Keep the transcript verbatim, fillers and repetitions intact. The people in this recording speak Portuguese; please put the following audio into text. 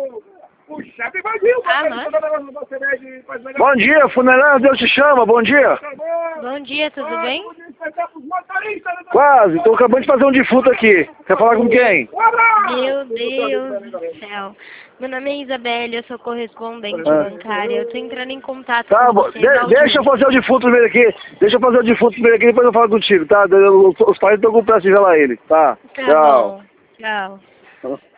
Puxa, me invadiu, Ah, Bom dia, funerário, Deus te chama, bom dia. Bom dia, tudo bem? Quase, tô acabando de fazer um defunto aqui. Quer falar com quem? Meu Deus do céu. Meu nome é Isabelle, eu sou correspondente Ah. bancária. Eu tô entrando em contato Tá com bom, você. de deixa eu fazer o defunto primeiro aqui. Deixa eu fazer o defunto primeiro aqui, depois eu falo contigo, tá? Os, os pais estão com pressa de velar ele, tá? Tá Tchau. bom, tchau.